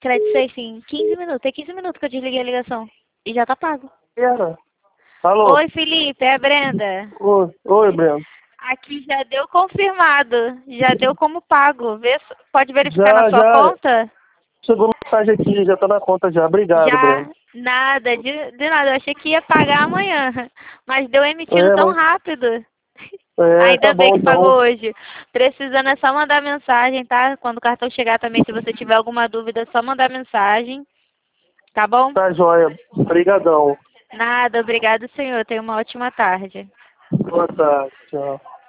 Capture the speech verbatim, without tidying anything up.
Crédito Safe em quinze minutos. Tem quinze minutos que eu desliguei a ligação. E já tá pago. Era. Alô? Oi, Felipe, é a Brenda. Oi, Oi Breno. Aqui já deu confirmado. Já deu como pago. Vê, pode verificar na Já, sua já. conta? Chegou mensagem aqui, já tá na conta já. Obrigado, Já, Breno. nada, de, de nada. Eu achei que ia pagar amanhã. Mas deu emitido É, tão mas, rápido. é, tá Ainda bem bom que pagou então. hoje. Precisando é só mandar mensagem, tá? Quando o cartão chegar também, se você tiver alguma dúvida, é só mandar mensagem. Tá bom? Tá joia. Obrigadão. Nada, obrigado, senhor. Tenha uma ótima tarde. Boa tarde. Tchau.